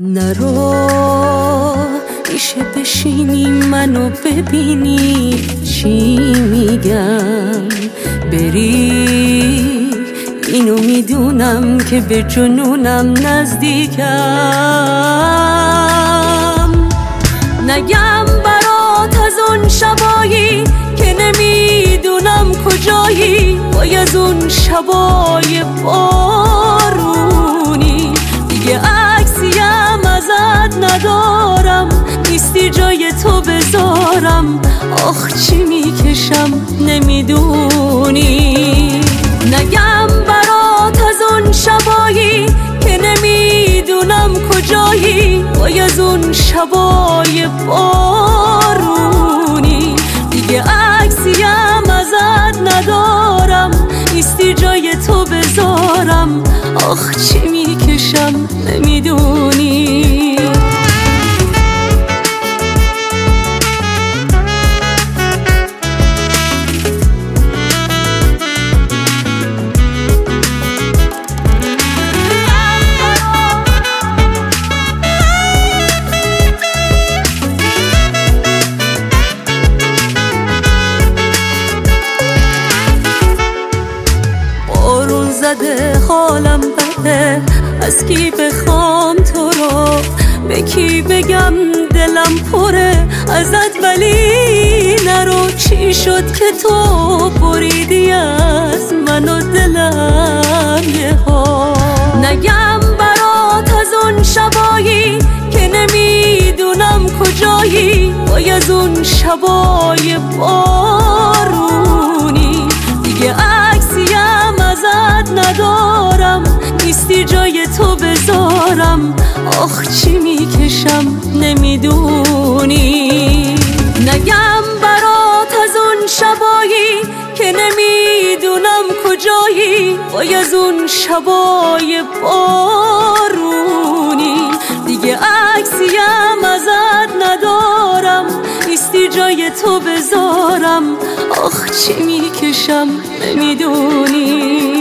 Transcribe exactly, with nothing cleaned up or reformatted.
نرو میشه بشینی منو ببینی چی میگم، بری اینو میدونم که به جنونم نزدیکم. نگم برات از اون شبایی که نمیدونم کجایی، وای از اون شبای بارونی دیگه عکسیم ازت ندارم، نیستی جای تو بذارم، آخ چی میکشم نمیدونی. نگم برات از اون شبایی که نمیدونم کجایی، وای از اون شبای بارونی دیگه عکسیم ازت ندارم، نیستی جای تو بذارم، آخ چی میکشم نمیدونی. زده حالم بده، از کی بخوام تو رو، به کی بگم دلم پره ازت، ولی نرو. چی شد که تو بریدی از من و دلم یه ها؟ نگم برات از اون شبایی که نمیدونم کجایی، وای از اون شبای بارونی دیگه عکسیم ازت ندارم، نیستی جای تو بذارم، آخ چی میکشم نمیدونی. نگم برات از اون شبایی که نمیدونم کجایی، وای از اون شبای بارونی دیگه عکسیم ازت ندارم، نیستی جای تو بذارم، آخ چی میکشم نمیدونی.